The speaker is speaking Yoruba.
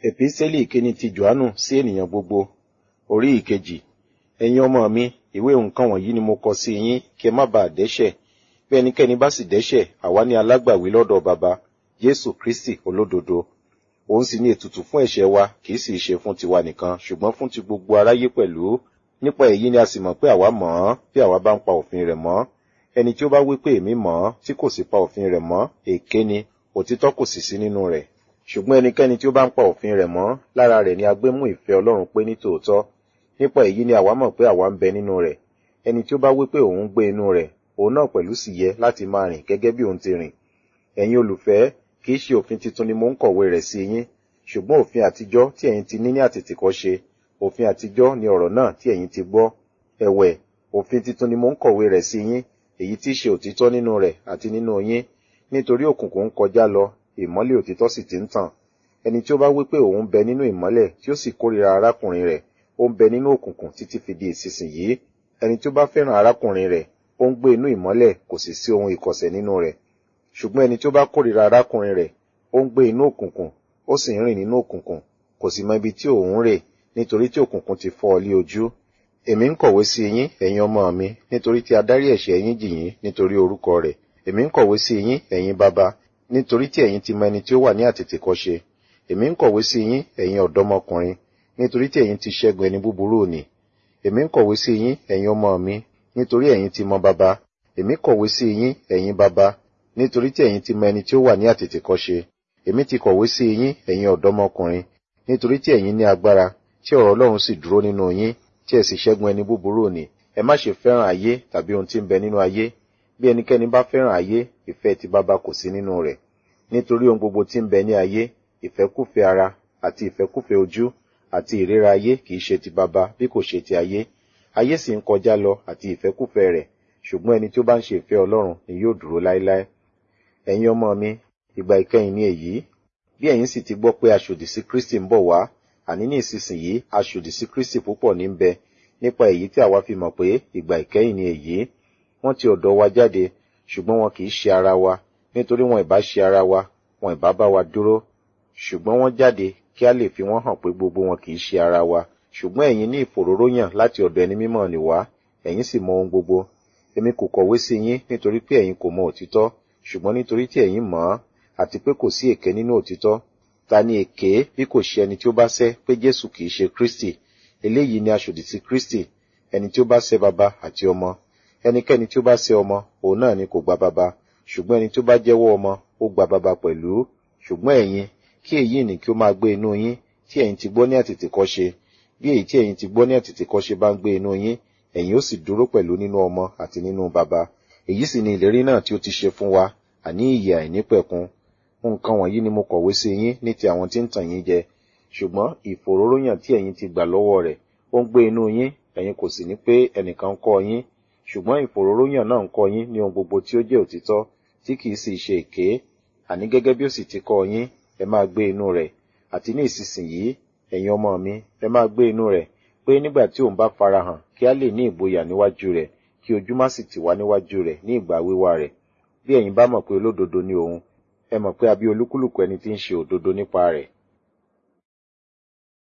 Èpísítélì ìkíni ti Jòhánù sí ènìyàn gbogbo, orí ìkejì. Ẹ̀yin ọmọ mi, ìwé nǹkan wọ̀nyí ni mo kọ sí yín, kí ẹ má baà dẹ́ṣẹ̀. Bí ẹnikẹ́ni bá sì dẹ́ṣẹ̀, àwa ní alágbàwí lọ́dọ̀ Baba, Jésù Kristi olódodo. Òun sì ni ètùtù fún ẹ̀ṣẹ̀ wa, kì í sì ṣe fún tiwa nìkan, ṣùgbọ́n fún ti gbogbo aráyé pẹ̀lú. Nípa èyí ni a sì mọ̀ pé àwa mọ̀ ọ́n, bí àwa bá ń pa òfin rẹ̀ mọ́. Ẹni tí ó bá wí pé èmi mọ̀ ọ́n, tí kò sì pa òfin rẹ̀ mọ́, èké ni, òtítọ́ kò sì sí nínú rẹ̀. Ṣùgbọ́n ẹnikẹ́ni tí ó bá ń pa òfin rẹ̀ mọ́, lára rẹ̀ ni a gbé mú ìfẹ́ Ọlọ́run pé ní tòótọ́. Nípa èyí ni àwa mọ̀ pé àwa ń bẹ nínú rẹ̀. Ẹni tí ó bá wí pé òun ń gbé inú rẹ̀, òun náà pẹ̀lú sì yẹ láti máa rìn gẹ́gẹ́ bí òun ti rìn. Ẹ̀yin olùfẹ́, kì í ṣe òfin titun ni mo ń kọ̀wé rẹ̀ sí yín, ṣùgbọ́n òfin àtijọ́ tí ẹ̀yin ti ní àtètèkọ́ṣe. Òfin àtijọ́ ni ọ̀rọ̀ náà tí ẹ̀yin ti gbọ́. Ẹ̀wẹ̀, òfin titun ni mo ń kọ̀wé rẹ̀ sí yín, èyí tí í ṣe òtítọ́ nínú rẹ̀ àti nínú yín, nítorí òkùnkùn ń kọjá lọ, ìmọ́lẹ̀ òtítọ́ sì ti ń tàn. Ẹni tí ó bá wí pé òun bẹ nínú ìmọ́lẹ̀ tí ó sì kórìíra arákùnrin rẹ̀, ó ń bẹ nínú òkùnkùn títí fi di ìsinsìnyí. Ẹni tí ó bá fẹ́ràn arákùnrin rẹ̀, ó ń gbé inú ìmọ́lẹ̀, kò sì sí ohun ìkọ̀sẹ̀ nínú rẹ̀. Ṣùgbọ́n ẹni tí ó bá kórìíra arákùnrin rẹ̀, ó ń gbé inú òkùnkùn, ó sì ń rìn nínú òkùnkùn, kò sì mọ ibi tí òun rè, nítorí tí òkùnkùn ti fọ́ ọ lé ojú. Èmi ń kọ̀wé sí yín, ẹ̀yin ọmọ mi, nítorí tí a dárí ẹ̀ṣẹ̀ yín jì yín nítorí orúkọ rẹ̀. Èmi ń kọ̀wé sí yín, ẹ̀yin baba, nítorí tí ẹ̀yin ti mọ ẹni tí ó wà ní àtètèkọ́ṣe. Èmi ń kọ̀wé sí yín, ẹ̀yin ọ̀dọ́mọkùnrin, nítorí tí ẹ̀yin ti ṣẹ́gun ẹni búburú òní. Èmi ń kọ̀wé sí yín, ẹ̀yin ọmọ mi, nítorí ẹ̀yin ti mọ baba. Èmi kọ̀wé sí yín, ẹ̀yin baba, nítorí tí ẹ̀yin ti mọ ẹni tí ó wà ní àtètèkọ́ṣe. Èmi ti kọ̀wé sí yín, ẹ̀yin ọ̀dọ́mọkùnrin, nítorí tí ẹ̀yin ní agbára, tí ọ̀rọ̀ Ọlọ́run sì dúró nínú yín, tí ẹ sì ṣẹ́gun ẹni búburú òní. Ẹ má ṣe fẹ́ràn ayé tàbí ohun tí ń bẹ nínú ayé. Bí ẹnikẹ́ni bá fẹ́ràn ayé, ìfẹ́ ti baba kò sí nínú rẹ̀. Nítorí ohun gbogbo tí ń bẹ ní ayé, ìfẹ́kúfẹ̀ẹ́ ara àti ìfẹ́kúfẹ̀ẹ́ ojú àti ìríra ayé kì í ṣe ti baba bí kò ṣe ti ayé. Ayé sì ń kọjá lọ àti ìfẹ́kúfẹ̀ẹ́ rẹ̀, ṣùgbọ́n ẹni tí ó bá ń ṣe ìfẹ́ Ọlọ́run ni yóò dúró láéláé. Ẹ̀yin ọmọ mi, ìgbà ìkẹyìn ni èyí. Bí ẹ̀yin sì ti gbọ́ pé aṣòdì sí Kristi ń bọ̀ wá, àní ní ìsinsìnyí aṣòdì sí Kristi púpọ̀ ní ń bẹ. Nípa èyí tí àwa fi mọ̀ pé ìgbà ìkẹyìn ni èyí. Wọ́n ti ọ̀dọ̀ wa jáde, ṣùgbọ́n wọn kì í ṣe ara wa, nítorí wọn ìbá ṣe ara wa, wọn ìbá bá wa dúró. Ṣùgbọ́n wọ́n jáde kí a lè fi wọ́n hàn pé gbogbo wọn kì í ṣe ara wa. Ṣùgbọ́n ẹ̀yin ní ìfòróróyàn láti ọ̀dọ̀ ẹni mímọ́ ni wá, ẹ̀yin sì mọ ohun gbogbo. Èmi kò kọ̀wé sí yín nítorí pé ẹ̀yin kò mọ òtítọ́, ṣùgbọ́n nítorí tí ẹ̀yin mọ̀ ọ́n, àti pé kò sí èké nínú òtítọ́. Ta ni èké bí kò ṣe ẹni tí ó bá sẹ́ pé Jésù kì í ṣe Kristi? Eléyìí ni aṣòdì sí Kristi, ẹni tí ó bá sẹ́ baba àti ọmọ. Ẹnikẹ́ni tí ó bá sẹ́ ọmọ, òun náà ni kò gba baba, ṣùgbọ́n ẹni tí ó bá jẹ́wọ́ ọmọ, ó gba baba pẹ̀lú. Ṣùgbọ́n ẹ̀yin, kí èyí ni kí ó máa gbé inú yín, tí ẹ̀yin ti gbọ́ ní àtètèkọ́ṣe. Bí èyí tí ẹ̀yin ti gbọ́ ní àtètèkọ́ṣe bá ń gbé inú yín, ẹ̀yin ó sì dúró pẹ̀lú nínú ọmọ àti nínú baba. Èyí sì ni ìlérí náà tí ó ti ṣe fún wa, àní ìyè àìnípẹ̀kun. Nǹkan wọ̀nyí ni mo kọ̀wé sí yín ní ti àwọn tí ń tàn yín jẹ. Ṣùgbọ́n ìfòróróyàn tí ẹ̀yin ti gbà lọ́wọ́ rẹ̀, ó ń gbé inú yín, ẹ̀yin kò sì ní pé ẹnìkan ń kọ́ yín. Ṣùgbọ́n ìfòróróyàn náà ń kọ́ yín ní ohun gbogbo tí ó jẹ́ òtítọ́, tí kì í sì ṣe èké. Àní gẹ́gẹ́ bí ó sì ti kọ́ yín, ẹ máa gbé inú rẹ̀. Àti ní ìsinsìnyí, ẹ̀yin ọmọ mi, ẹ máa gbé inú rẹ̀, pé nígbà tí òun bá farahàn, kí a lè ní ìgboyà níwájú rẹ̀, kí ojú má sì tì wá níwájú rẹ̀ ní ìgbà wíwá rẹ̀. Bí ẹ̀yin bá mọ̀ pé olódodo ni òun, ẹ mọ̀ pé a bí olúkúlùkù ẹni tí ń ṣe òdodo nípa rẹ̀.